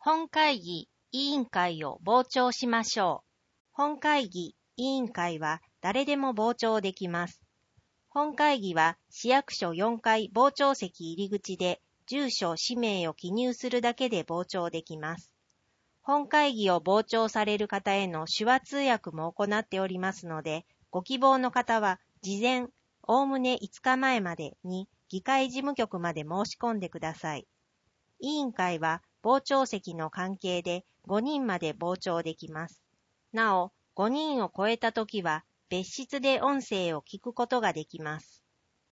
本会議、委員会を傍聴しましょう。本会議、委員会は誰でも傍聴できます。本会議は市役所4階傍聴席入り口で住所・氏名を記入するだけで傍聴できます。本会議を傍聴される方への手話通訳も行っておりますので、ご希望の方は事前、おおむね5日前までに議会事務局まで申し込んでください。委員会は傍聴席の関係で5人まで傍聴できます。なお、5人を超えたときは別室で音声を聞くことができます。